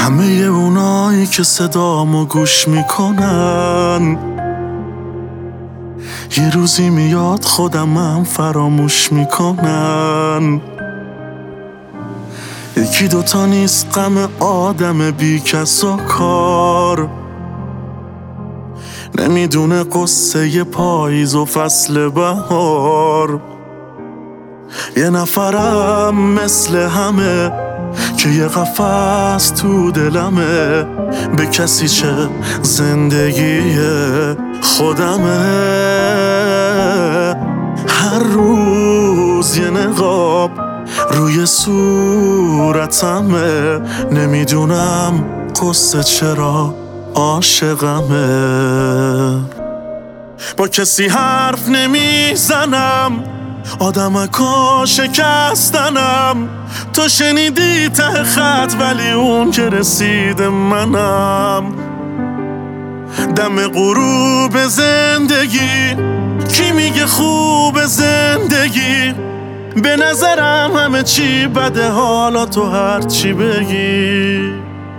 همه اونایی که صدامو گوش میکنن یه روزی میاد خودمم فراموش میکنن. یکی دوتا نیست غم آدم بی کس و کار، نمیدونه قصه پاییز و فصل بهار. یه نفرم مثل همه که یه قفس تو دلمه، به کسی چه زندگی خودمه. هر روز یه نقاب روی صورتمه، نمیدونم قصه چرا عاشقمه. با کسی حرف نمیزنم، آدمکا شکستنم. تو شنیدی ته خط ولی اون که رسید منم. دم غروب زندگی کی میگه خوب زندگی؟ به نظرم همه چی بده، حالا تو هر چی بگی.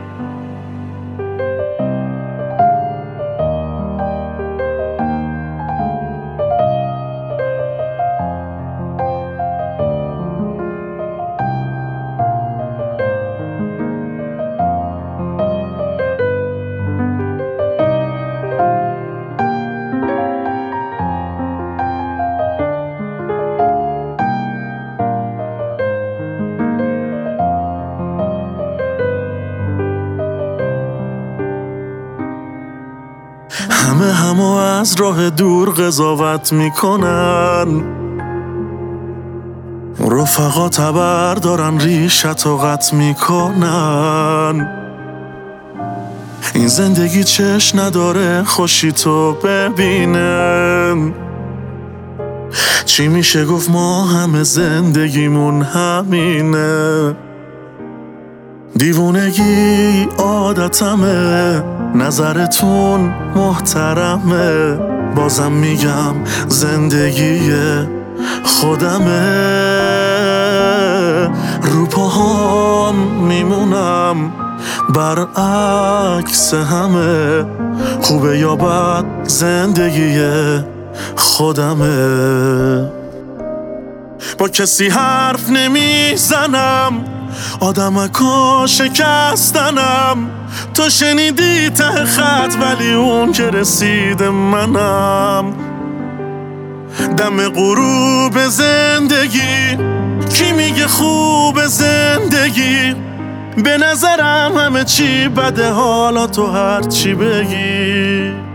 همه از راه دور قضاوت میکنن، رفقا تبر دارن ریشت و قط میکنن. این زندگی چش نداره خوشی تو ببینن. چی میشه گفت ما همه زندگیمون همینه. دیوونگی عادتمه، نظرتون محترمه. بازم میگم زندگی خودمه. رو پاهام میمونم برعکس همه، خوبه یا بد زندگی خودمه. با کسی حرف نمیزنم، آدمکا شکستنم. تو شنیدی ته خط ولی اون که رسید منم. دم غروب زندگی کی میگه خوب زندگی؟ به نظرم همه چی بده، حالا تو هر چی بگی.